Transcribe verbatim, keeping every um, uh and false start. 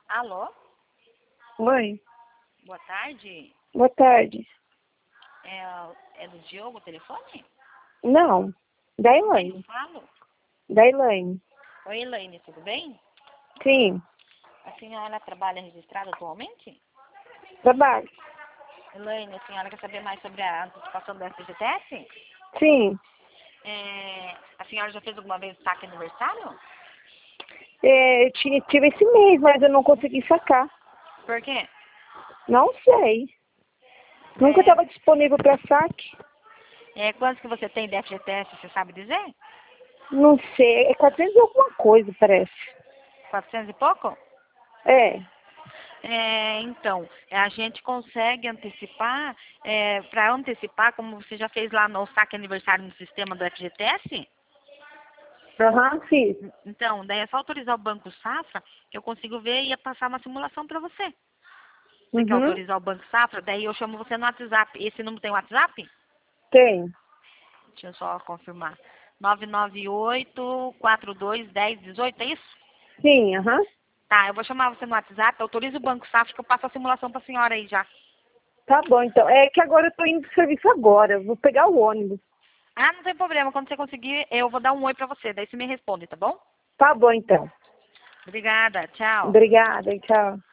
Alô? Oi, Boa tarde. boa tarde. É, é do Diogo o telefone? Não, da Quem Elaine. eu falo? Da Elaine. Oi, Elaine, tudo bem? Sim, A senhora trabalha registrada atualmente? trabalho. Elaine, a senhora quer saber mais sobre a antecipação do F G T S? Sim, É, a senhora já fez alguma vez saque aniversário? é, eu tinha, tive esse mês, mas eu não consegui sacar. Por quê? Não sei. Nunca É, estava disponível para saque. é, quantos que você tem de F G T S, você sabe dizer? Não sei, é quatrocentos e alguma coisa, parece. quatrocentos e pouco? É, É, então, a gente consegue antecipar, é, para antecipar, como você já fez lá no saque aniversário no sistema do F G T S, aham, fiz. então, daí é só autorizar o Banco Safra, que eu consigo ver e ia passar uma simulação para você. Você quer Uhum, autorizar o Banco Safra? Daí eu chamo você no WhatsApp. Esse número tem WhatsApp? tem. Deixa eu só confirmar. nove nove oito, quatro dois, um zero, um oito, é isso? Sim, aham. Tá, eu vou chamar você no WhatsApp, autoriza o Banco Safra que eu passo a simulação para a senhora aí já. Tá bom, então. É que agora eu tô indo pro serviço agora. Eu vou pegar o ônibus. Ah, não tem problema. Quando você conseguir, eu vou dar um oi pra você. Daí você me responde, tá bom? Tá bom, então. Obrigada. Tchau. Obrigada, tchau.